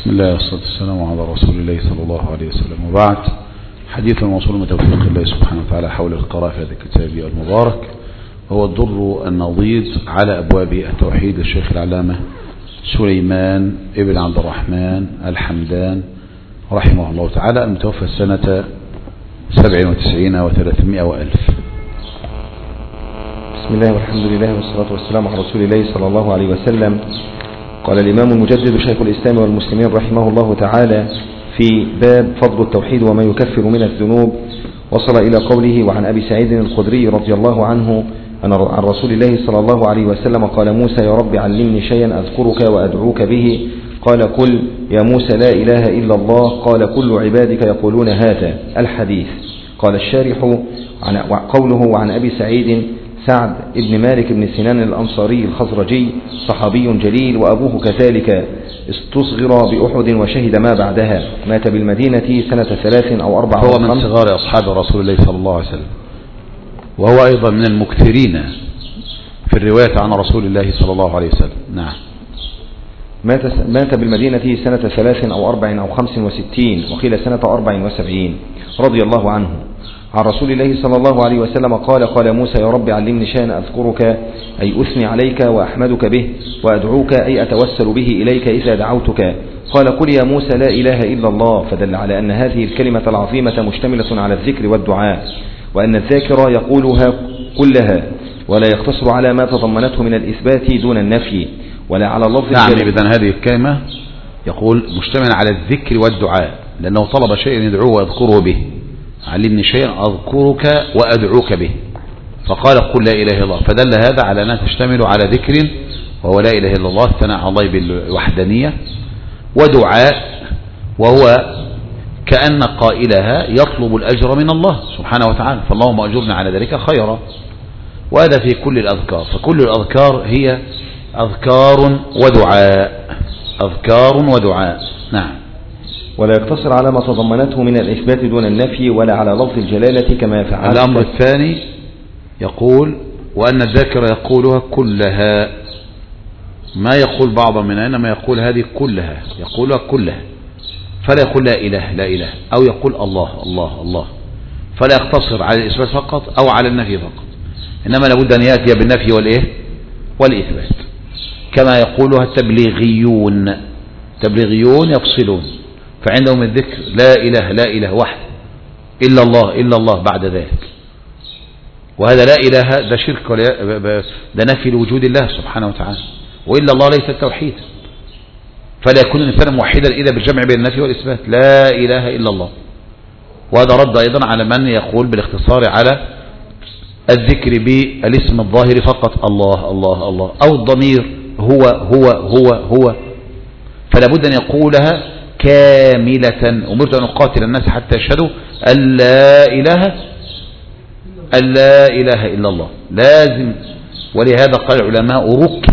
بسم الله والصلاة والسلام على رسول الله صلى الله عليه وسلم، وبعد. حديث الموصول من توفيق الله سبحانه وتعالى حول القراءة في هذا الكتاب المبارك، وهو الدر النضيد على أبواب التوحيد للشيخ العلامة سليمان ابن عبد الرحمن الحمدان رحمه الله تعالى، المتوفى سنة 97 و300 وألف. بسم الله والحمد لله والصلاة والسلام على رسول الله صلى الله عليه وسلم. قال الإمام المجدد شيخ الإسلام والمسلمين رحمه الله تعالى في باب فضل التوحيد وما يكفر من الذنوب، وصل إلى قوله: وعن أبي سعيد الخدري رضي الله عنه عن رسول الله صلى الله عليه وسلم قال: موسى يا رب علمني شيئا أذكرك وأدعوك به. قال: قل يا موسى لا إله إلا الله. قال: كل عبادك يقولون هذا. الحديث. قال الشارح: قوله وعن أبي سعيد سعد ابن مالك بن سنان الأنصاري الخزرجي، صحابي جليل، وأبوه كذلك، استصغر بأحد وشهد ما بعدها، مات بالمدينة سنة 3 أو 4. هو من صغار أصحاب رسول الله صلى الله عليه وسلم، وهو أيضا من المكثرين في الرواية عن رسول الله صلى الله عليه وسلم. نعم. مات بالمدينة سنة 3 أو 4 أو 65، وقيل سنة 74، رضي الله عنه. عن رسول الله صلى الله عليه وسلم قال: قال موسى يا رب علمني شيئا أذكرك، أي أثني عليك وأحمدك به، وأدعوك، أي أتوسل به إليك إذا دعوتك. قال: قل يا موسى لا إله إلا الله. فدل على أن هذه الكلمة العظيمة مشتملة على الذكر والدعاء، وأن الذاكر يقولها كلها، ولا يقتصر على ما تضمنته من الإثبات دون النفي، ولا على اللفظ. يعني بذن هذه الكلمة يقول مشتمل على الذكر والدعاء، لأنه طلب شيئا يدعوه ويذكره به. علمني شيئا أذكرك وأدعوك به، فقال: قل لا إله إلا الله. فدل هذا على أنها تشتمل على ذكر وهو لا إله إلا الله، الثناء على الله بالوحدانية، ودعاء وهو كأن قائلها يطلب الأجر من الله سبحانه وتعالى، فاللهم أجرنا على ذلك خيرا. وهذا في كل الأذكار، فكل الأذكار هي أذكار ودعاء، أذكار ودعاء. نعم. ولا يقتصر على ما تضمنته من الإثبات دون النفي، ولا على لفظ الجلالة كما يفعل. الأمر الثاني يقول: وأن الذاكر يقولها كلها، ما يقول بعضا من إنما يقول هذه كلها، يقولها كلها، فلا يقول لا إله لا إله، أو يقول الله الله الله، فلا يقتصر على الإثبات فقط أو على النفي فقط، إنما لابد أن يأتي بالنفي والإثبات، كما يقولها التبليغيون. تبليغيون يفصلون، فعندهم الذكر لا إله لا إله واحد، إلا الله إلا الله بعد ذلك، وهذا لا إله ده شرك، ده نفي لوجود الله سبحانه وتعالى، وإلا الله ليس التوحيد. فلا يكون الإنسان موحدا إلا بالجمع بين النفي والإثبات، لا إله إلا الله. وهذا رد أيضا على من يقول بالاختصار على الذكر بالاسم الظاهر فقط، الله الله الله، أو الضمير هو هو هو هو، فلا بد أن يقولها كاملة. أمرت أن أقاتل الناس حتى يشهدوا أن لا إله إلا الله، لازم. ولهذا قال العلماء: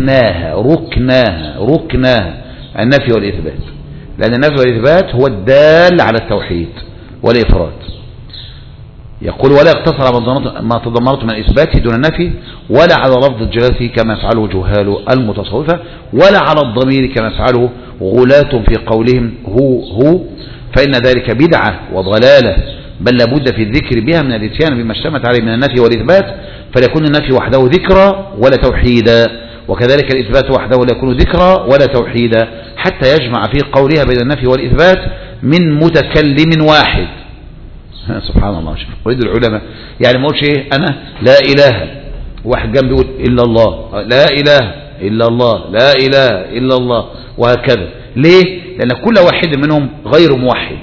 ركناها النفي والإثبات، لأن النفي والإثبات هو الدال على التوحيد والإفراد. يقول: ولا يقتصر على ما تضمنته من الإثبات دون النفي، ولا على لفظ الجلالة كما يفعله جهال المتصوفة، ولا على الضمير كما يفعله غلاة في قولهم هو، فإن ذلك بدعة وضلالة، بل لابد في الذكر بها من الاتيان بما اشتمت عليه من النفي والإثبات، فليكون النفي وحده ذكرى ولا توحيدا، وكذلك الإثبات وحده لا يكون ذكرى ولا توحيدا، حتى يجمع في قولها بين النفي والإثبات من متكلم واحد. سبحان الله. شوف قيد العلماء، يعني ما قلتش ايه انا لا اله، واحد جنبي يقول الا الله، لا اله الا الله، لا اله الا الله، وهكذا. ليه؟ لان كل واحد منهم غير موحد،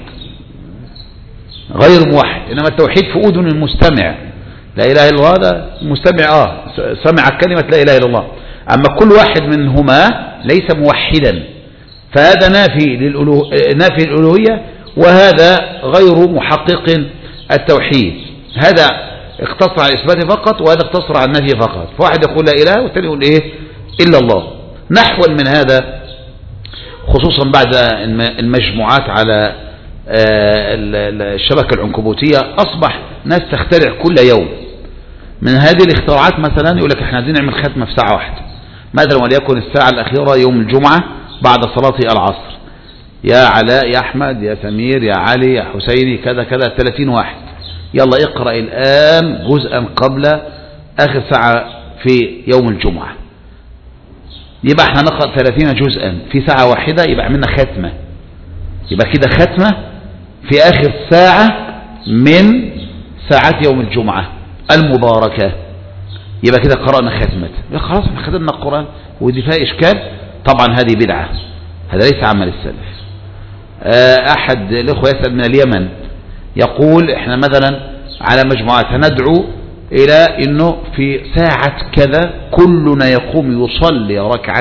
انما التوحيد في اذن المستمع. لا اله الا الله ده مستمع سمع كلمه لا اله الا الله، اما كل واحد منهما ليس موحدا، فهذا نافي الالوهيه، وهذا غير محقق التوحيد. هذا اقتصر على الإثبات فقط، وهذا اقتصر على النفي فقط. فواحد يقول لا إله، والثاني يقول إيه إلا الله. نحو من هذا، خصوصا بعد المجموعات على الشبكة العنكبوتية، أصبح ناس تخترع كل يوم من هذه الاختراعات. مثلا يقول لك احنا عايزين نعمل ختمة في ساعة واحدة، مثلا وليكن الساعة الأخيرة يوم الجمعة بعد صلاة العصر، يا علاء يا أحمد يا سمير يا علي يا حسيني كذا كذا 30 واحد، يلا اقرأ الآن جزءا قبل آخر ساعة في يوم الجمعة. يبقى احنا نقرأ 30 جزءا في ساعة واحدة، يبقى عملنا ختمة، يبقى كده ختمة في آخر ساعة من ساعات يوم الجمعة المباركة، يبقى كده قرأنا ختمة. خلاص احنا ختمنا القرآن ودي فيها إشكال؟ طبعا هذه بدعة، هذا ليس عمل السلف. أحد الأخوة يسأل من اليمن يقول احنا مثلا على مجموعات هندعو إلى أنه في ساعة كذا كلنا يقوم يصلي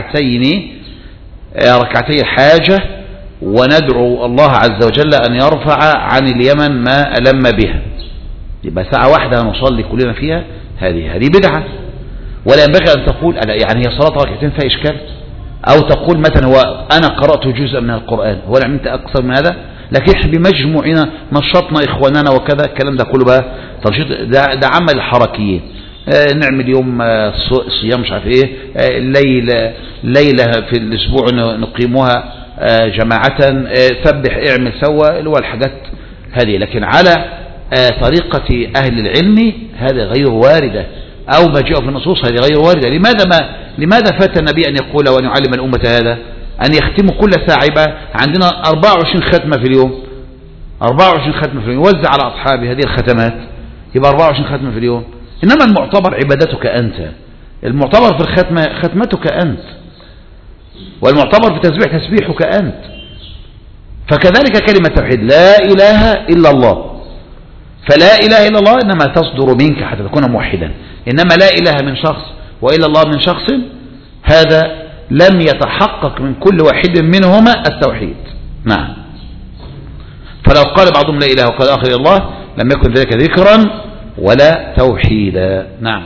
ركعتي حاجة، وندعو الله عز وجل أن يرفع عن اليمن ما ألم بها. يبقى ساعة واحدة نصلي كلنا فيها، هذه بدعة. ولا ينبغي أن تقول يعني هي صلاة ركعتين فيها إشكال، أو تقول مثلا هو أنا قرأت جزء من القرآن، هو أنا عملت أكثر من هذا، لكن إحنا بمجموعنا نشطنا إخواننا وكذا. الكلام ده كله بقى تنشيط، ده عمل الحركيين. نعمل يوم صيام مش عارف إيه، ليلة في الأسبوع نقيمها جماعة، سبح اعمل سوى اللي هو الحاجات هذه. لكن على طريقة أهل العلم هذا غير واردة، أو ما جاء في النصوص هذه غير واردة. لماذا فات النبي أن يقول وأن يعلم الأمة هذا، أن يختموا كل ساعة؟ يبقى عندنا 24 ختمة في اليوم، 24 ختمة في اليوم، يوزع على أصحابه هذه الختمات، يبقى 24 ختمة في اليوم. إنما المعتبر عبادتك أنت، المعتبر في الختمة ختمتك أنت، والمعتبر في تسبيح تسبيحك أنت. فكذلك كلمة توحيد لا إله إلا الله، فلا إله إلا الله إنما تصدر منك حتى تكون موحدا، إنما لا إله من شخص وإلا الله من شخص، هذا لم يتحقق من كل واحد منهما التوحيد. نعم. فلو قال بعضهم لا إله وقال آخر الله لم يكن ذلك ذكرا ولا توحيدا. نعم.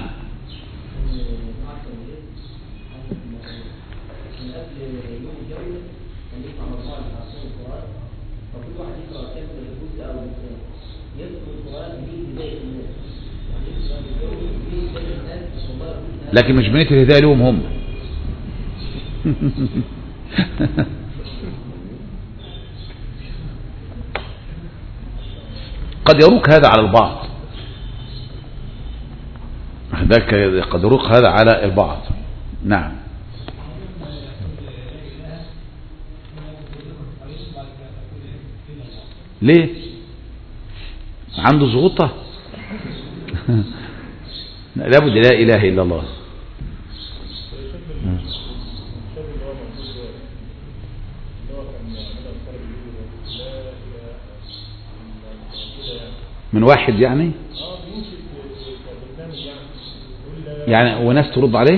لكن مش بنية الهداية لهم هم. قد يروق هذا على البعض، قد يروق هذا على البعض. نعم. ليه عنده زغطة؟ لابد لا إله إلا الله. من واحد يعني وناس ترد عليه،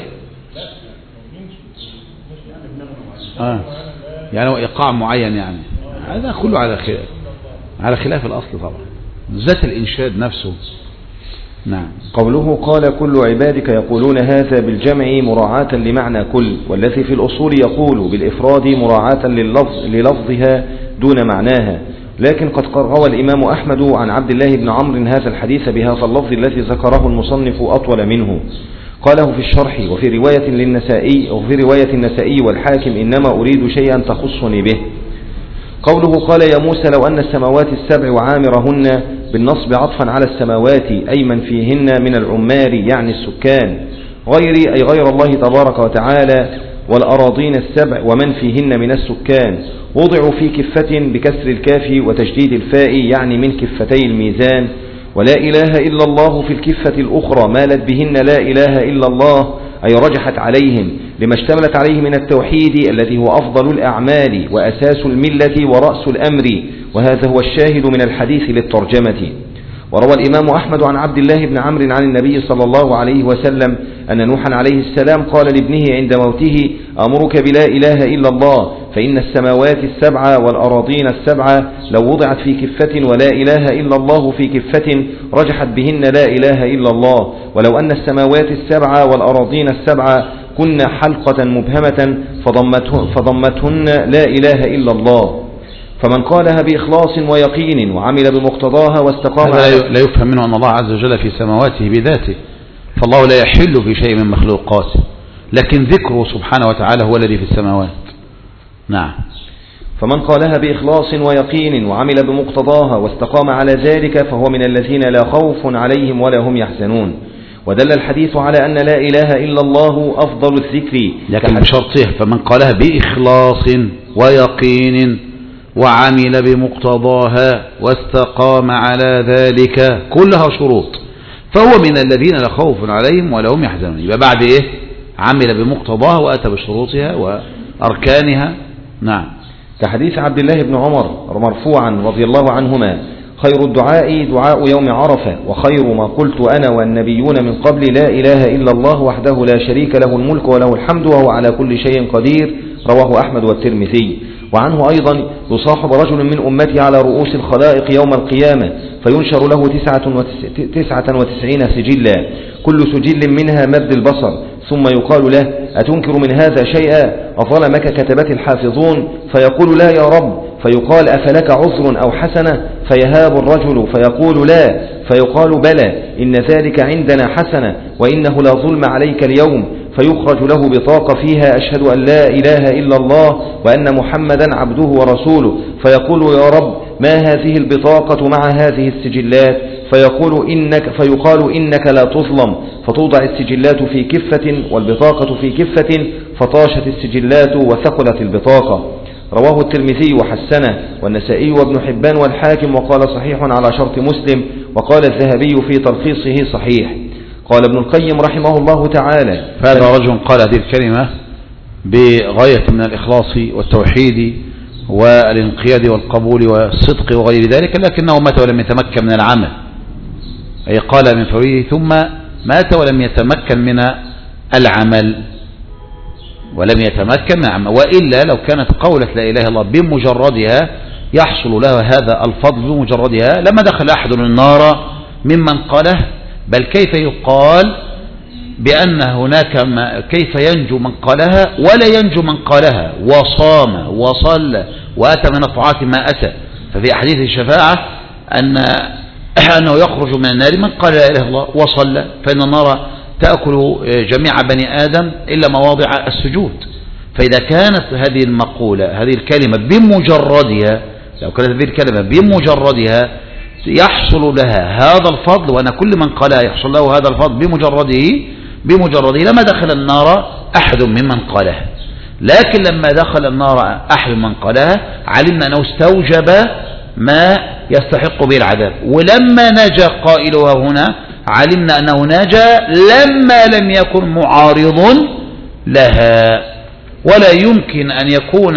يعني هو إيقاع معين، يعني هذا كله على خلاف الأصل طبعا، ذات الإنشاد نفسه. نعم. قوله قال كل عبادك يقولون هذا بالجمع مراعاة لمعنى كل، والذي في الأصول يقول بالإفراد مراعاة للفظها دون معناها. لكن قد روى الإمام أحمد عن عبد الله بن عمرو هذا الحديث بهذا اللفظ الذي ذكره المصنف أطول منه. قاله في الشرح وفي رواية النسائي والحاكم إنما أريد شيئا تخصني به. قوله قال يا موسى لو أن السماوات السبع وعامرهن بالنصب عطفا على السماوات أي من فيهن من العمار يعني السكان، غيري أي غير الله تبارك وتعالى، والأراضين السبع ومن فيهن من السكان وضعوا في كفة بكسر الكاف وتشديد الفاء يعني من كفتي الميزان. ولا إله إلا الله في الكفة الأخرى مالت بهن لا إله إلا الله أي رجحت عليهم لما اشتملت عليه من التوحيد الذي هو أفضل الأعمال وأساس الملة ورأس الأمر، وهذا هو الشاهد من الحديث للترجمة. وروى الإمام أحمد عن عبد الله بن عمرو عن النبي صلى الله عليه وسلم أن نوحا عليه السلام قال لابنه عند موته أمرك بلا إله إلا الله، فإن السماوات السبع والأراضين السبع لو وضعت في كفة ولا إله إلا الله في كفة رجحت بهن لا إله إلا الله، ولو أن السماوات السبع والأراضين السبع كن حلقة مبهمة فضمتهن لا إله إلا الله. فمن قالها بإخلاص ويقين وعمل بمقتضاها واستقام لا يفهم منه أن الله عز وجل في سماواته بذاته، فالله لا يحل في شيء من مخلوقاته، لكن ذكره سبحانه وتعالى هو الذي في السماوات. نعم. فمن قالها بإخلاص ويقين وعمل بمقتضاها واستقام على ذلك فهو من الذين لا خوف عليهم ولا هم يحزنون. ودل الحديث على أن لا إله إلا الله أفضل الذكر، لكن بشرطه فمن قالها بإخلاص ويقين وعمل بمقتضاها واستقام على ذلك كلها شروط، فهو من الذين لا خوف عليهم ولا هم يحزنون. يبقى بعد إيه؟ عمل بمقتضاها وأتى بشروطها وأركانها. نعم. كحديث عبد الله بن عمر مرفوعا رضي الله عنهما: خير الدعاء دعاء يوم عرفة، وخير ما قلت أنا والنبيون من قبل لا إله إلا الله وحده لا شريك له الملك وله الحمد وهو على كل شيء قدير، رواه أحمد والترمذي. وعنه أيضا: يصاحب رجل من أمتي على رؤوس الخلائق يوم القيامة فينشر له 99 سجلا، كل سجل منها مد البصر، ثم يقال له: أتنكر من هذا شيئا؟ أظلمك كتبت الحافظون؟ فيقول: لا يا رب. فيقال: أفلك عذر أو حسنة؟ فيهاب الرجل فيقول: لا. فيقال: بلى، إن ذلك عندنا حسنة، وإنه لا ظلم عليك اليوم. فيخرج له بطاقة فيها: أشهد أن لا إله إلا الله وأن محمدا عبده ورسوله. فيقول: يا رب، ما هذه البطاقة مع هذه السجلات؟ فيقال: إنك لا تظلم. فتوضع السجلات في كفة والبطاقة في كفة، فطاشت السجلات وثقلت البطاقة. رواه الترمذي وحسنه، والنسائي وابن حبان والحاكم، وقال صحيح على شرط مسلم، وقال الذهبي في تلخيصه صحيح. قال ابن القيم رحمه الله تعالى: فهذا رجل قال هذه الكلمة بغاية من الإخلاص والتوحيد والانقياد والقبول والصدق وغير ذلك، لكنه مات ولم يتمكن من العمل، أي قال من فوره ثم مات ولم يتمكن من العمل، وإلا لو كانت قولة لا إله إلا الله بمجردها يحصل له هذا الفضل بمجردها لما دخل أحد النار ممن قاله. بل كيف يقال بأن هناك كيف ينجو من قالها ولا ينجو من قالها وصام وصلى وأتى من الطاعات ما أتى؟ ففي أحاديث الشفاعة أنه يخرج من النار من قال لا إله إلا الله وصلى، فإن النار تأكل جميع بني آدم إلا مواضع السجود. فإذا كانت هذه المقولة هذه الكلمة بمجردها، لو كانت هذه الكلمة بمجردها يحصل لها هذا الفضل، وأن كل من قالها يحصل له هذا الفضل بمجرده لما دخل النار أحد ممن قالها. لكن لما دخل النار أحد من قالها علمنا أنه استوجب ما يستحق به العذاب، ولما نجا قائلها هنا علمنا أنه نجا لما لم يكن معارض لها. ولا يمكن أن يكون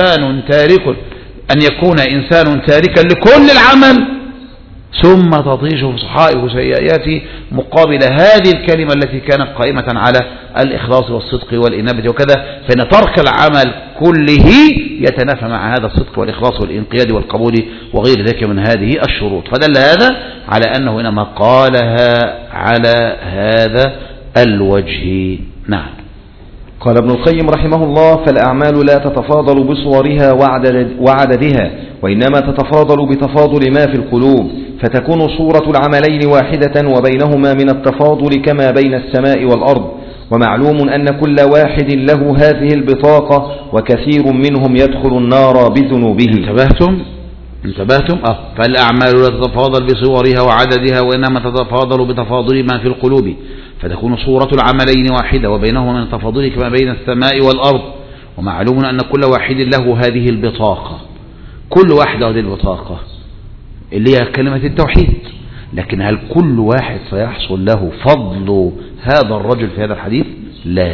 إنسان تاركا لكل العمل ثم تطيشه صحائف سيئات مقابل هذه الكلمة التي كانت قائمة على الإخلاص والصدق والإنابة وكذا، فإن ترك العمل كله يتنافى مع هذا الصدق والإخلاص والإنقياد والقبول وغير ذلك من هذه الشروط. فدل هذا على أنه إنما قالها على هذا الوجه. نعم. قال ابن القيم رحمه الله: فالأعمال لا تتفاضل بصورها وعددها، وإنما تتفاضل بتفاضل ما في القلوب، فتكون صورة العملين واحدة وبينهما من التفاضل كما بين السماء والأرض. ومعلوم أن كل واحد له هذه البطاقة، وكثير منهم يدخل النار بذنوبه. انتبهتم؟ فالأعمال لا تتفاضل بصورها وعددها، وإنما تتفاضل بتفاضل ما في القلوب، فتكون صورة العملين واحدة وبينهما من التفاضل كما بين السماء والأرض. ومعلوم أن كل واحد له هذه البطاقة، كل واحد هذه البطاقة اللي هي كلمة التوحيد، لكن هل كل واحد سيحصل له فضل هذا الرجل في هذا الحديث؟ لا.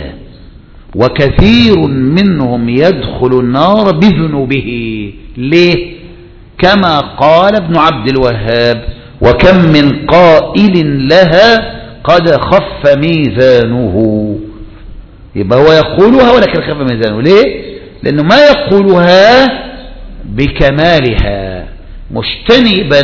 وكثير منهم يدخل النار بذنوبه. ليه؟ كما قال ابن عبد الوهاب: وكم من قائل لها قد خف ميزانه. يبقى هو يقولها ولكن خف ميزانه. ليه؟ لأنه ما يقولها بكمالها مجتنبا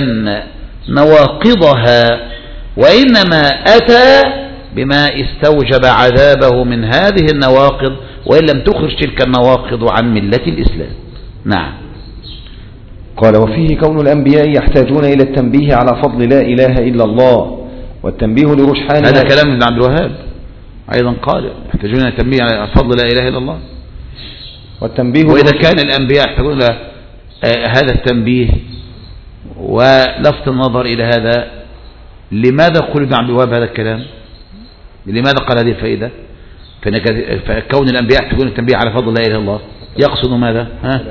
نواقضها، وإنما أتى بما استوجب عذابه من هذه النواقض، وإن لم تخرج تلك النواقض عن ملة الإسلام. نعم. قال: وفيه كون الأنبياء يحتاجون إلى التنبيه على فضل لا إله إلا الله، والتنبيه لرجحان. هذا كلام ابن عبد الوهاب أيضا قال: يحتاجون إلى التنبيه على فضل لا إله إلا الله. والتنبيه وإذا كان الأنبياء يحتاجون إلى هذا التنبيه ولفت النظر إلى هذا، لماذا قال ابن عبد الوهاب هذا الكلام؟ لماذا قال هذه الفائدة؟ فكون الأنبياء يحتاجون التنبيه على فضل لا إله إلا الله يقصد ماذا؟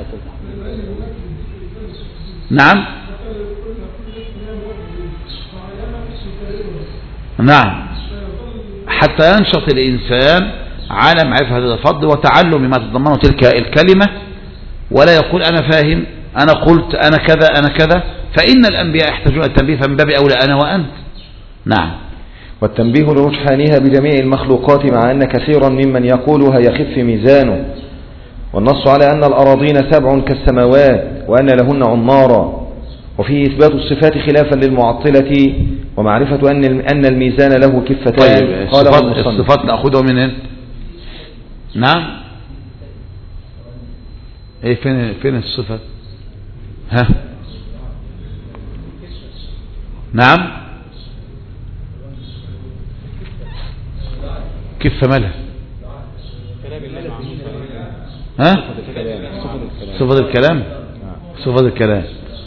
نعم نعم، حتى ينشط الإنسان على معرفة هذا الفضل وتعلم ما تتضمنه تلك الكلمة، ولا يقول أنا فاهم، أنا قلت، أنا كذا أنا كذا، فإن الأنبياء يحتاجون التنبيه، فمن باب أولى أنا وأنت. نعم. والتنبيه لرجحانها بجميع المخلوقات، مع أن كثيرا ممن يقولها يخف ميزانه، والنص على أن الأراضين 7 كالسماوات وأن لهن عمارا، وفيه إثبات الصفات خلافا للمعطلة، ومعرفة أن الميزان له كفتان. طيب الصفات نأخذها من هنا. نعم. ايه فين الصفات؟ ها نعم، كيف مالها؟ ها صفة الكلام، صفة الكلام.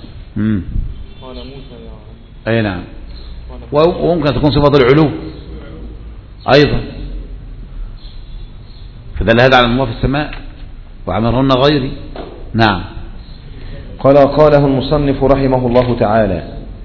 اي نعم، وممكن تكون صفة العلو ايضا، فدل هذا على الله في السماء وعمرهن غيري. نعم. قاله المصنف رحمه الله تعالى،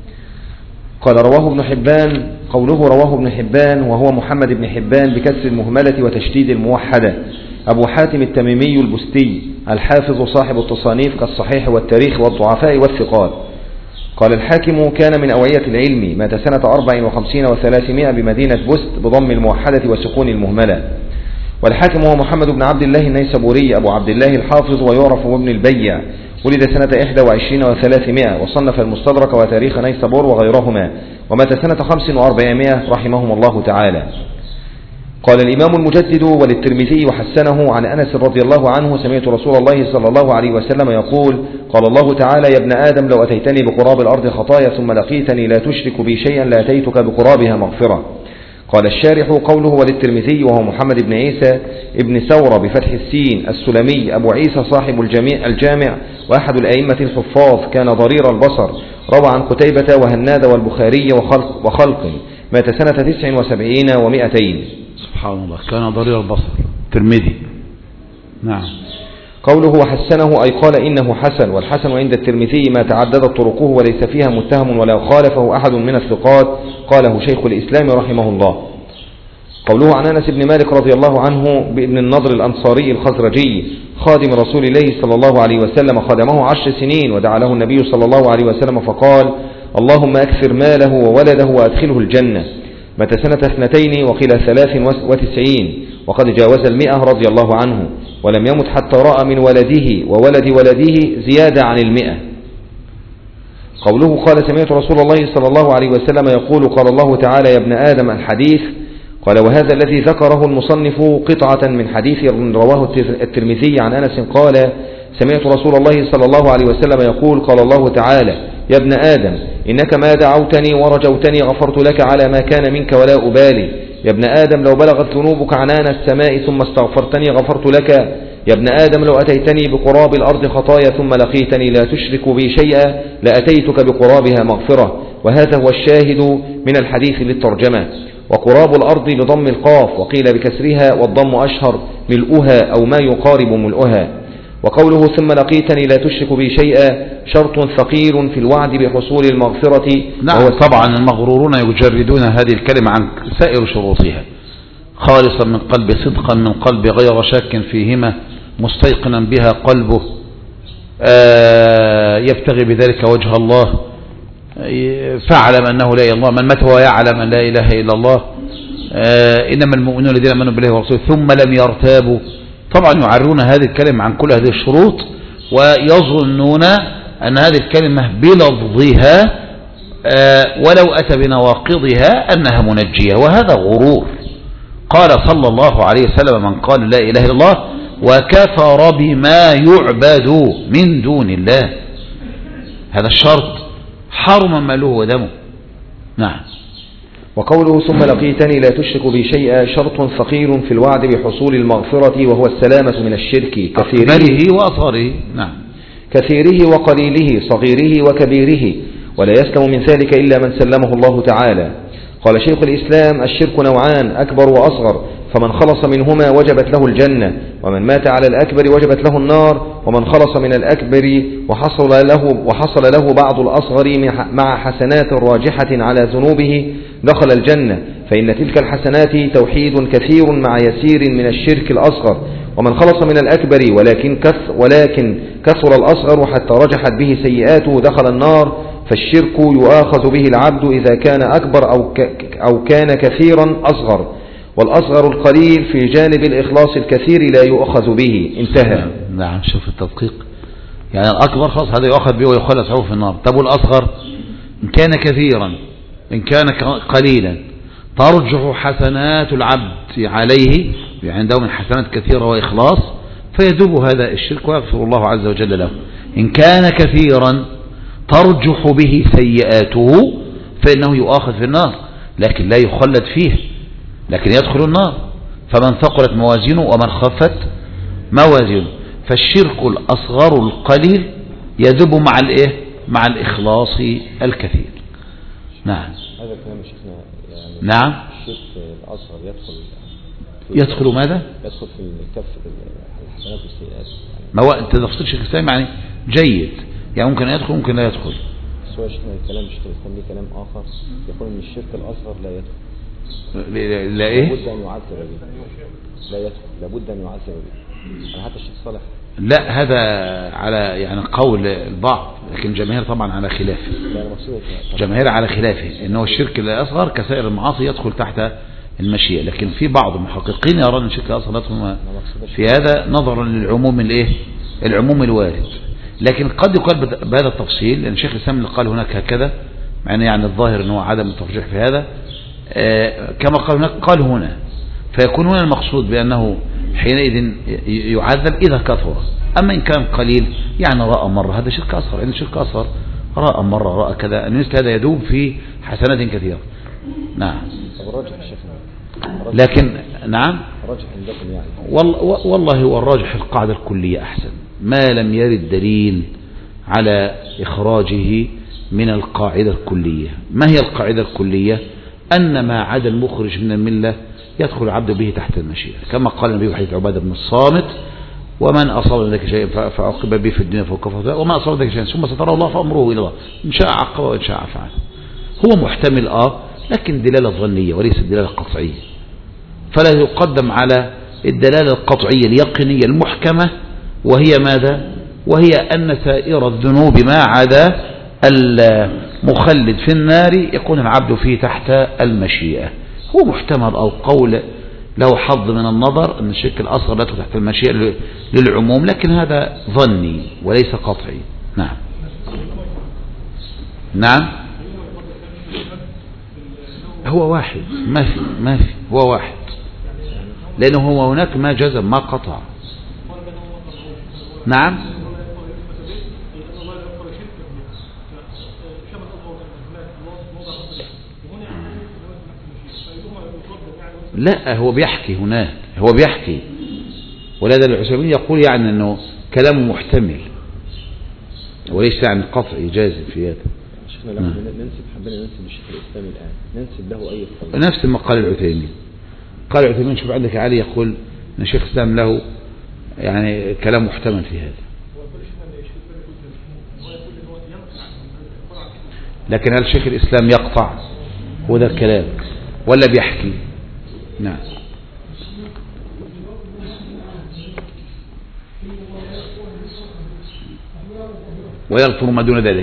قال رواه ابن حبان. قوله رواه ابن حبان وهو محمد بن حبان بكسر المهملة وتشديد الموحدة، أبو حاتم التميمي البستي الحافظ صاحب التصانيف كالصحيح والتاريخ والضعفاء والثقات. قال الحاكم كان من أوعية العلم، مات سنة 54 و300 بمدينة بست بضم الموحدة وسكون المهملة. والحاكم هو محمد بن عبد الله النيسابوري أبو عبد الله الحافظ، ويعرف ابن البيع، ولد سنة 21 و300، وصنف المستدرك وتاريخ نيسابور وغيرهما، ومات سنة 5 و400 رحمهم الله تعالى. قال الإمام المجدد وللترمذي وحسنه عن أنس رضي الله عنه: سمعت رسول الله صلى الله عليه وسلم يقول: قال الله تعالى: يا ابن آدم لو أتيتني بقراب الأرض خطايا ثم لقيتني لا تشرك بي شيئا لأتيتك بقرابها مغفرة. قال الشارح: قوله وللترمذي وهو محمد بن عيسى ابن ثورة بفتح السين السلمي أبو عيسى صاحب الجامع وأحد الأئمة الحفاظ، كان ضرير البصر، روى عن قتيبة وهناد والبخاري وخلق، مات سنة 79 و200. سبحان الله، كان ضرير البصر ترمذي. نعم. قوله وحسنه أي قال إنه حسن، والحسن عند الترمذي ما تعددت طرقه وليس فيها متهم ولا خالفه أحد من الثقات، قاله شيخ الإسلام رحمه الله. قوله عن أنس بن مالك رضي الله عنه بابن النضر الأنصاري الخزرجي خادم رسول الله صلى الله عليه وسلم، خدمه 10 سنين، ودعا له النبي صلى الله عليه وسلم فقال: اللهم أكثر ماله وولده وأدخله الجنة. مات سنة 2 وقيل 93 وقد جاوز 100 رضي الله عنه، ولم يمت حتى رأى من ولده وولد ولده زيادة عن 100. قوله قال سمعت رسول الله صلى الله عليه وسلم يقول: قال الله تعالى: يا ابن آدم الحديث. قال وهذا الذي ذكره المصنف قطعة من حديث رواه الترمذي عن أنس قال: سمعت رسول الله صلى الله عليه وسلم يقول: قال الله تعالى: يا ابن آدم إنك ما دعوتني ورجوتني غفرت لك على ما كان منك ولا أبالي. يا ابن آدم لو بلغت ذنوبك عنان السماء ثم استغفرتني غفرت لك. يا ابن آدم لو أتيتني بقراب الأرض خطايا ثم لقيتني لا تشرك بي شيئا لأتيتك بقرابها مغفرة. وهذا هو الشاهد من الحديث للترجمة. وقراب الأرض بضم القاف وقيل بكسرها والضم أشهر، ملؤها أو ما يقارب ملؤها. وقوله ثم لقيتني لا تشرك بي شيئا شرط ثقيل في الوعد بحصول المغفرة. نعم طبعا المغرورون يجردون هذه الكلمة عن سائر شروطها، خالصا من قلب، صدقا من قلب، غير شاك فيهما، مستيقنا بها قلبه، يبتغي بذلك وجه الله، فاعلم أنه لا إله إلا الله، من مات هو يعلم أن لا إله إلا الله، إنما المؤمنون الذين آمنوا بالله ورسوله ثم لم يرتابوا. طبعا يعرون هذه الكلمة عن كل هذه الشروط، ويظنون أن هذه الكلمة بلفظها ولو أتى بنواقضها أنها منجية، وهذا غرور. قال صلى الله عليه وسلم: من قال لا إله إلا الله وكفر بما يعبد من دون الله، هذا الشرط حرم ماله ودمه. نعم. وقوله ثم لقيتني لا تشرك بي شيئا شرط ثقيل في الوعد بحصول المغفرة، وهو السلامة من الشرك أكمله وأثاره. نعم. كثيره وقليله، صغيره وكبيره، ولا يسلم من ذلك إلا من سلمه الله تعالى. قال شيخ الإسلام: الشرك نوعان، أكبر وأصغر، فمن خلص منهما وجبت له الجنة، ومن مات على الأكبر وجبت له النار، ومن خلص من الأكبر وحصل له بعض الأصغر مع حسنات راجحة على ذنوبه دخل الجنة، فإن تلك الحسنات توحيد كثير مع يسير من الشرك الأصغر. ومن خلص من الأكبر ولكن كثر الأصغر حتى رجحت به سيئاته دخل النار، فالشرك يؤاخذ به العبد إذا كان أكبر أو كان كثيرا أصغر، والأصغر القليل في جانب الإخلاص الكثير لا يؤخذ به. انتهى. نعم، شوف التدقيق. يعني الأكبر خلاص هذا يؤخذ به ويخلص في النار. طب والأصغر إن كان كثيرا إن كان قليلا ترجح حسنات العبد عليه، عنده من حسنات كثيرة وإخلاص، فيذوب هذا الشرك ويغفر الله عز وجل له. إن كان كثيرا ترجح به سيئاته فإنه يؤاخذ في النار، لكن لا يخلد فيه، لكن يدخل النار. فمن ثقلت موازينه ومن خفت موازينه. فالشرك الأصغر القليل يذوب مع الإيه؟ مع الإخلاص الكثير. نعم. هذا الكلام شيخنا يعني نعم. الشرك الأصغر يدخل ماذا؟ يدخل في الكف الحسنات والسيئات. ما هو أنت تفصيل شيخ الإسلام يعني جيد، يعني ممكن يدخل ممكن لا يدخل. سواء شيخنا الكلام شيخ الإسلام ليه كلام آخر يقول إن الشرك الأصغر لا يدخل. لا إيه؟ لابد أن يعذب به. لا يدخل، لابد أن يعذب به. أنا حتى الشيخ صالح. لا، هذا على يعني قول البعض، لكن الجماهير طبعا على خلافه. الجماهير على خلافه إنه الشرك الأصغر كسائر المعاصي يدخل تحت المشيئة، لكن في بعض المحققين يرون أن الشرك الأصغر يدخل في هذا نظرا للعموم الإيه؟ العموم الوارد. لكن قد يقال بهذا التفصيل، لأن شيخ الإسلام اللي قال هناك هكذا، مع أن يعني الظاهر أنه عدم الترجيح في هذا، كما قال هناك قال هنا، فيكون هنا المقصود بأنه حينئذ يعذب إذا كثر. أما إن كان قليل يعني رأى مرة، هذا شرك أصغر. إن الشرك أصغر رأى مرة رأى كذا، أن مثل هذا يدوب في حسنات كثيرة. نعم. لكن نعم والله هو الراجح القاعدة الكلية أحسن، ما لم يرد دليل على إخراجه من القاعدة الكلية. ما هي القاعدة الكلية؟ أن ما عدا المخرج من الملة يدخل العبد به تحت المشيئة، كما قال النبي في حديث عبادة بن الصامت: ومن أصاب ذلك شيء فعقب به في الدنيا فوكفه، وما أصاب ذلك شيء ثم سترى الله فأمره إلى الله، إن شاء عقب وإن شاء فعل. هو محتمل لكن دلالة ظنية وليست دلالة قطعية، فلا يقدم على الدلالة القطعية اليقينية المحكمة، وهي ماذا؟ وهي أن سائر الذنوب ما عدا المخلد في النار يكون العبد فيه تحت المشيئة. هو محتمل أو قول له حظ من النظر أن الشرك الأصغر لا تحت المشيئة للعموم، لكن هذا ظني وليس قطعي. نعم. نعم. هو واحد، ما في هو واحد، لأنه هو هناك ما جزم ما قطع. نعم. لا، هو بيحكي هناك، هو بيحكي، ولذا العثيمين يقول يعني أنه كلامه محتمل وليس يعني قطعي جازم في هذا. شيخنا لما حبينا ننسب الشيخ الإسلام الآن ننسب له أي قول؟ نفس ما قال العثيمين. قال العثيمين شوف عندك علي يقول أن الشيخ الإسلام له يعني كلام محتمل في هذا، لكن هل شيخ الإسلام يقطع؟ هو ذا الكلام ولا بيحكي؟ نعم. ويغفر ما دون ذلك.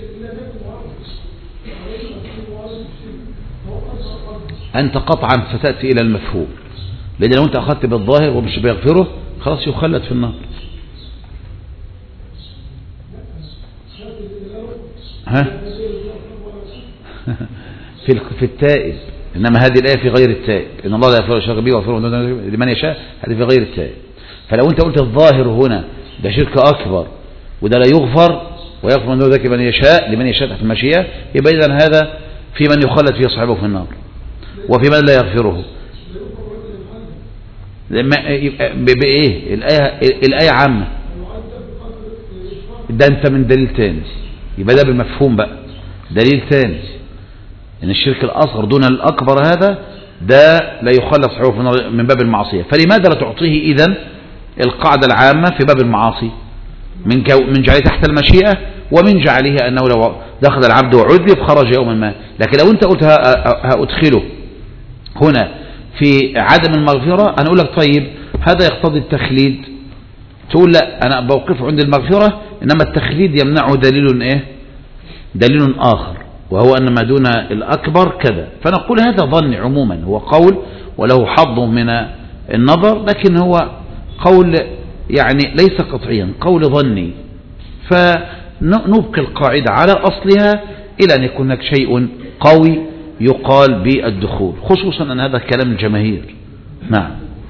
أنت قطعا فتأتي إلى المفهوم، لأن لو أنت أخذت بالظاهر ومش بيغفره خلاص يخلد في النار. ها؟ في التائب، إنما هذه الآية في غير التائب، إن الله لا يغفر الشرك به ويغفر لمن يشاء، هذه في غير التائب. فلو أنت قلت الظاهر هنا ده شرك أكبر وده لا يغفر ويغفر من ذلك لمن يشاء تحت المشيئة، يبقى إذن هذا في من يخلد فيه صاحبه في النار وفي من لا يغفره. بإيه؟ الآية عامة، ده انت من دليل تاني، يبقى ده بالمفهوم بقى دليل تاني ان الشرك الاصغر دون الاكبر هذا ده لا يخلص صاحبه من باب المعصية. فلماذا لا تعطيه اذن القاعدة العامة في باب المعاصي من جعله تحت المشيئة، ومن جعله انه لو دخل العبد وعذب خرج يوما ما. لكن لو انت قلت هأدخله هنا في عدم المغفرة، انا اقول لك طيب هذا يقتضي التخليد، تقول لا انا بوقفه عند المغفرة، انما التخليد يمنعه دليل ايه؟ دليل اخر، وهو ان ما دون الاكبر كذا. فنقول هذا ظن عموما، هو قول وله حظ من النظر، لكن هو قول يعني ليس قطعيا، قول ظني. فنبقي القاعدة على اصلها الى ان يكون هناك شيء قوي يقال بالدخول، خصوصا ان هذا كلام الجماهير. نعم.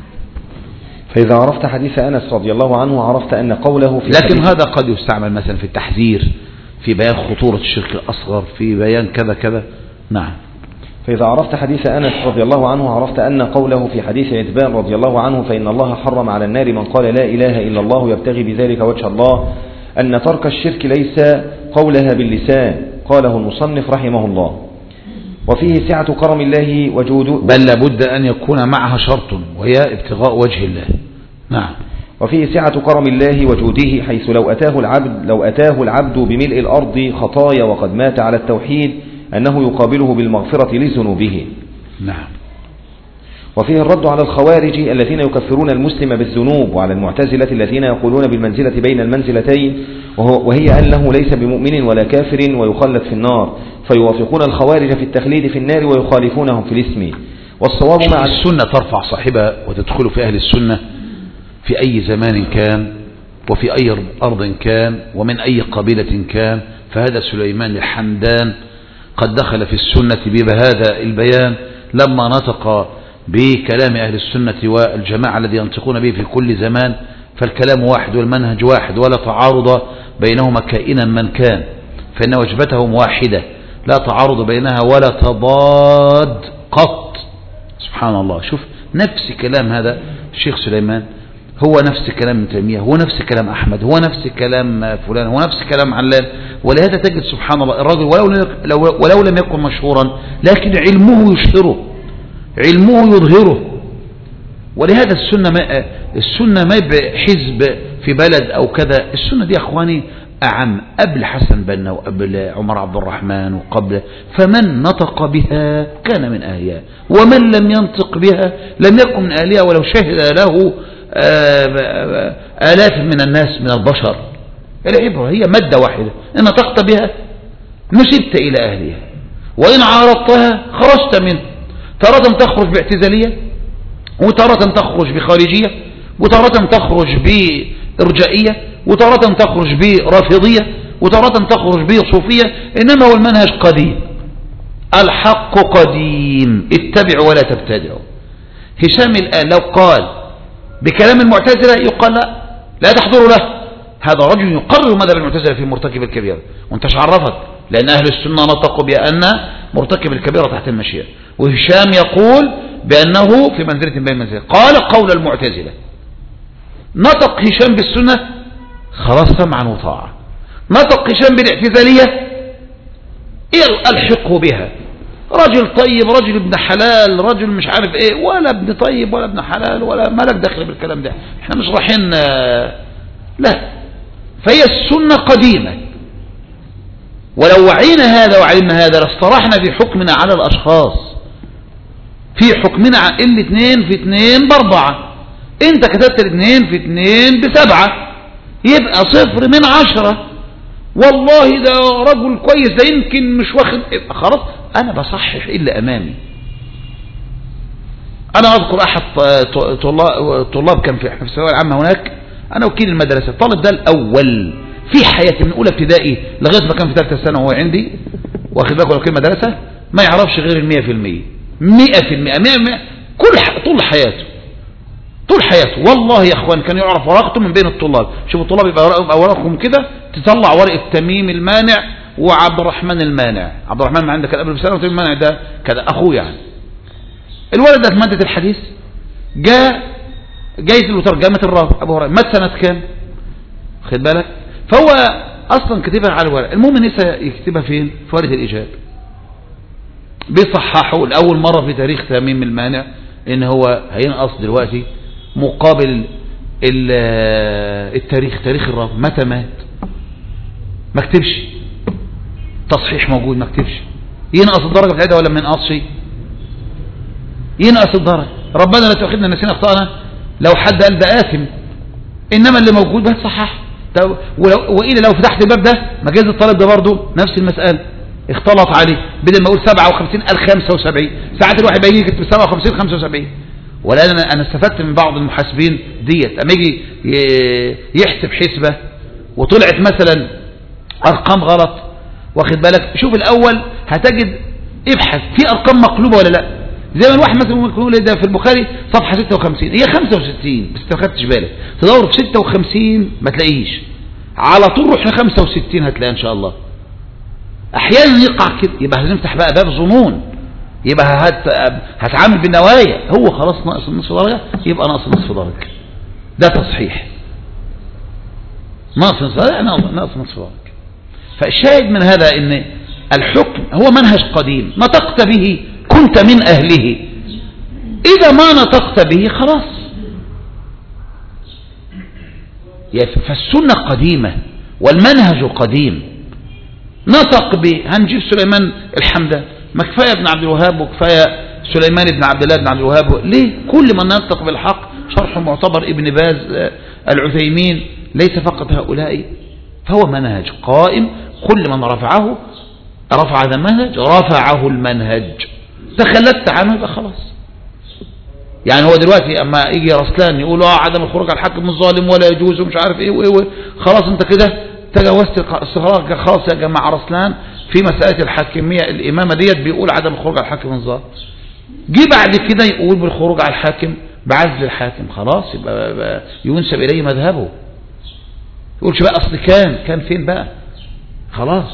فإذا عرفت حديث أنس رضي الله عنه عرفت أن قوله في لكن هذا قد يستعمل مثلا في التحذير، في بيان خطورة الشرك الأصغر، في بيان كذا كذا. نعم. فإذا عرفت حديث أنس رضي الله عنه عرفت أن قوله في حديث عتبان رضي الله عنه فإن الله حرم على النار من قال لا إله إلا الله يبتغي بذلك وجه الله، أن ترك الشرك ليس قولها باللسان، قاله المصنف رحمه الله. وفيه سعة كرم الله وجوده، بل لابد أن يكون معها شرط وهي ابتغاء وجه الله. نعم. وفيه سعة كرم الله وجوده، حيث لو أتاه العبد بملء الأرض خطايا وقد مات على التوحيد أنه يقابله بالمغفرة لذنوبه. نعم. وفيه الرد على الخوارج الذين يكفرون المسلم بالذنوب، وعلى المعتزلة الذين يقولون بالمنزلة بين المنزلتين، وهي أنه ليس بمؤمن ولا كافر ويخلد في النار، فيوافقون الخوارج في التخليد في النار ويخالفونهم في الاسم. والصواب مع السنة ترفع صاحبها وتدخل في أهل السنة في أي زمان كان وفي أي أرض كان ومن أي قبيلة كان. فهذا سليمان الحمدان قد دخل في السنة بهذا البيان لما نطق بكلام أهل السنة والجماعة الذي ينطقون به في كل زمان، فالكلام واحد والمنهج واحد ولا تعارض بينهما كائنا من كان، فإن وجبتهم واحدة لا تعارض بينها ولا تضاد قط. سبحان الله. شوف نفس كلام هذا الشيخ سليمان هو نفس كلام ابن تيمية، هو نفس كلام أحمد، هو نفس كلام فلان، هو نفس كلام علان. ولهذا تجد سبحان الله الرجل ولو لم يكن مشهورا لكن علمه يشهره، علمه يظهره. ولهذا السنة ما بحزب في بلد أو كذا، السنة دي يا أخواني أعم، قبل حسن بنا وقبل عمر عبد الرحمن وقبل، فمن نطق بها كان من أهلها، ومن لم ينطق بها لم يكن من أهلها ولو شهد له آلاف من الناس من البشر. العبرة هي مادة واحدة، إن نطقت بها نسبت إلى أهلها، وإن عارضتها خرجت منه. تارة تخرج باعتزالية، وتارة تخرج بخارجية، وتارة تخرج بإرجائية، وتارة تخرج برافضية، وتارة تخرج بصوفية. إنما هو المنهج قديم، الحق قديم، اتبعوا ولا تبتدعوا. هشام الآن لو قال بكلام المعتزلة يقال لا تحضروا له، هذا رجل يقرر مذهب المعتزلة في مرتكب الكبيرة، وانت عرفت لأن أهل السنة نطقوا بأن مرتكب الكبيرة تحت المشيئة، وهشام يقول بأنه في منزلة بين المنزلة. قال قول المعتزلة، نطق هشام بالسنة خلاص سمعا وطاعة، نطق هشام بالاعتزالية الحقه بها. رجل طيب، رجل ابن حلال، رجل مش عارف ايه، ولا ابن طيب ولا ابن حلال ولا مالك دخل بالكلام ده، احنا مش رايحين لا. فهي السنة قديمة، ولو وعينا هذا وعلمنا هذا لاصطلحنا في حكمنا على الأشخاص، في حكمنا على الاثنين في 2 ب4. انت كتبت 2 في 2 ب7 يبقى 0 من 10. والله ده رجل كويس، ده يمكن مش واخد، خلاص انا بصحح الا امامي. انا اذكر احد طلاب كان في الثانويه العامه هناك، انا وكيل المدرسه، الطالب ده الاول في حياتي من اولى ابتدائي لغايه ما كان في ثالثه ثانوي وهو عندي، واخد بالك، وكيل مدرسه ما يعرفش غير 100%، 100% طول حياته، طول حياته. والله يا اخوان كان يعرف ورقته من بين الطلاب. شوفوا الطلاب يبقى اوراقهم كده، تطلع ورقه تميم المانع وعبد الرحمن المانع. عبد الرحمن عندك قبل بسنه، وتميم المانع ده كده اخوه يعني. الولد ده في ماده الحديث جايز له ترجمه الراوي ابو هريره، مات سنه كام؟ خد بالك. فهو أصلا كتبها على الورق، المهم نسى يكتبها فين؟ في ورقة الإجابة. بيصححوا لأول مرة في تاريخ تميم المانع إن هو هينقص دلوقتي مقابل التاريخ، تاريخ الرافع متى مات، ما كتبش تصحيح موجود، ما كتبش. ينقص الدرجة بتاعتها ولا ما ينقصش؟ ينقص الدرجة. ربنا لا تؤاخذنا نسينا اخطأنا، لو حد قال ده آثم، إنما اللي موجود بس صحح. وإلا لو فتحت الباب ده مجاز الطالب ده برضه نفس المسألة، اختلط عليه، بدل ما اقول 57 قال 75. ساعات الواحد بيجي يكتب 57 75. ولا انا استفدت من بعض المحاسبين ديت، اما يجي يحسب حسبة وطلعت مثلا ارقام غلط، واخد بالك، شوف الاول هتجد ابحث في ارقام مقلوبة ولا لا. زي ما الواحد مثلا ممكن يقول ده في البخاري صفحة 56، هي 65 بس ما خدتش بالك، تدور في 56 ما تلاقيش، على طول روح ل 65 هتلاقي ان شاء الله. احيانا يقع كده، يبقى هنفتح بقى باب ظنون، يبقى هتعامل بالنوايا، هو خلاص ناقص نصف درجة، يبقى ناقص نصف درجة، ده تصحيح. ناقص نصف درجة، ناقص نصف درجة. فالشاهد من هذا ان الحكم هو منهج قديم، نطقت به كنت من اهله، اذا ما نطقت به خلاص. فالسنة قديمة والمنهج قديم. نطق به، هنجيب سليمان الحمدان، ما كفاية ابن عبد الوهاب وكفاية سليمان بن عبد الله بن عبد الوهاب، ليه؟ كل من ينطق بالحق شرح معتبر ابن باز العثيمين، ليس فقط هؤلاء. فهو منهج قائم، كل من رفعه رفع هذا المنهج رفعه المنهج، تخلت عنه يبقى خلاص. يعني هو دلوقتي اما يجي رسلان يقول عدم الخروج على الحاكم الظالم ولا يجوز ومش عارف ايه وايه، خلاص انت كده تجاوزت الصغار. خلاص يا جماعه رسلان في مساله الحاكميه الامامه ديت بيقول عدم الخروج على الحاكم الظالم، جه بعد كده يقول بالخروج على الحاكم بعزل الحاكم، خلاص يبقى ينسب اليه مذهبه. يقولش بقى اصل كان فين بقى، خلاص.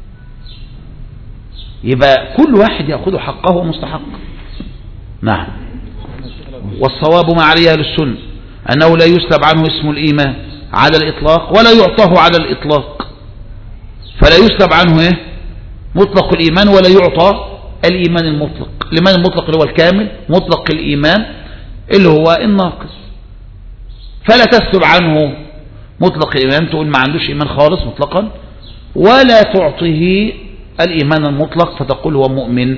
يبقى كل واحد ياخذ حقه ومستحق. نعم. والصواب ما عليه اهل السنه انه لا يسلب عنه اسم الايمان على الإطلاق ولا يعطاه على الإطلاق. فلا يسلب عنه إيه؟ مطلق الإيمان ولا يعطى الإيمان المطلق. الإيمان المطلق اللي هو الكامل، مطلق الإيمان اللي هو الناقص. فلا تسلب عنه مطلق الإيمان، تقول ما عندوش إيمان خالص مطلقا، ولا تعطيه الإيمان المطلق فتقول هو مؤمن،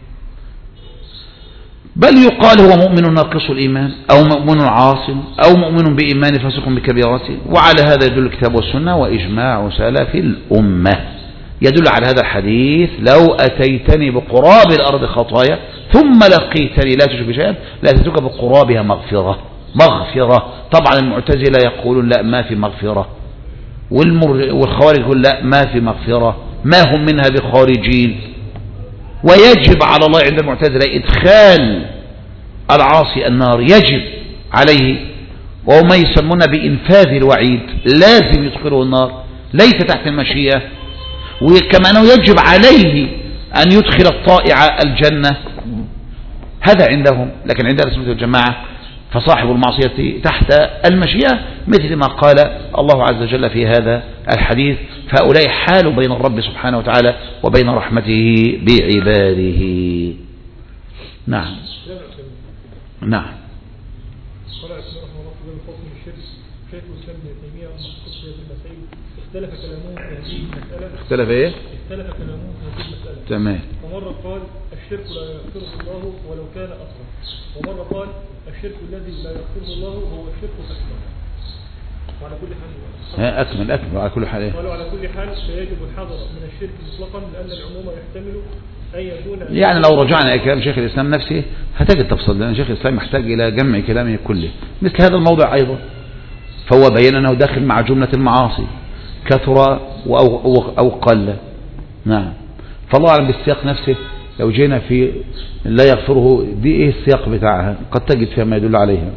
بل يقال هو مؤمن ناقص الإيمان أو مؤمن عاص أو مؤمن بإيمان فاسق بكبيرته. وعلى هذا يدل الكتاب والسنة وإجماع سلف الأمة. يدل على هذا الحديث لو أتيتني بقراب الأرض خطايا ثم لقيتني لا تشرك شيئا لأتيتك بقرابها مغفرة. طبعا المعتزلة يقولون لا ما في مغفرة، والخوارج يقول لا ما في مغفرة، ما هم منها بخارجين. ويجب على الله عند المعتزلة إدخال العاصي النار، يجب عليه، وهو ما يسمون بإنفاذ الوعيد، لازم يدخله النار ليس تحت المشيئة. وكما أنه يجب عليه أن يدخل الطائع الجنة، هذا عندهم. لكن عند أهل السنة والجماعة فصاحب المعصية تحت المشيئة، مثل ما قال الله عز وجل في هذا الحديث. فهؤلاء حال بين الرب سبحانه وتعالى وبين رحمته بعباده. نعم. نعم. اختلف ايه؟ اختلف كلامهم في هذه المسألة. تمام. ومرة قال الشرك لا يغفره الله ولو كان أصغر، ومرة قال الشرك الذي لا يغفره الله هو الشرك الأكبر. وعلى كل حال أكمل على كل حال. قالوا على كل حال فيجب الحذر من الشرك مطلقا، لأن العموم يحتمل أن يكون. يعني لو رجعنا إلى كلام شيخ الإسلام نفسه هتجد تفصيل، لأن شيخ الإسلام يحتاج إلى جمع كلامه كله مثل هذا الموضوع أيضا. فهو بين أنه داخل مع جملة المعاصي كثر أو قل. نعم. فالله أعلم بالسياق نفسه. لو جينا في لا يغفره دي إيه السياق بتاعها، قد تجد فيها ما يدل عليها.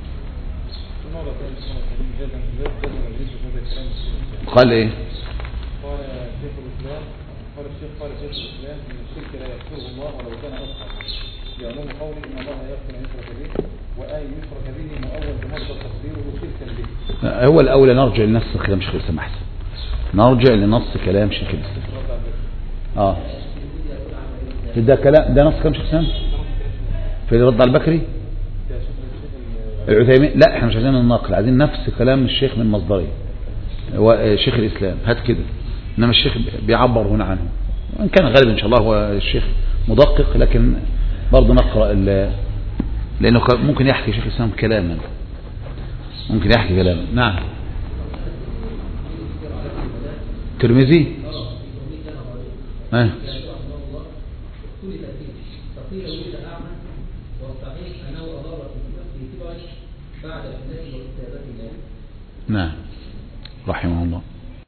قال إيه؟ قال شيخ الإسلام قال الشيخ من الشرك لا يغفره الله ولو كان أصغر، لعموم قوله إن الله يغفر أن يشرك به، وآي يشرك به مؤول بمصدر تقديره شركا به. هو الأولى نرجع لنفس الكلام شيخ الإسلام أحسن. نرجع لنص كلام شيخ الإسلام. ده كلام، ده نص كلام شيخ الإسلام في الرد على البكري العثيمين. لا احنا مش عايزين النقل، عايزين نفس كلام الشيخ من مصدره هو شيخ الإسلام، هات كده. انما الشيخ بيعبر هنا عنه، وان كان غالبا ان شاء الله هو الشيخ مدقق، لكن برضه نقرأ لانه ممكن يحكي شيخ الإسلام كلاما، ممكن يحكي كلاما. نعم. ترمذي نعم رحمه الله.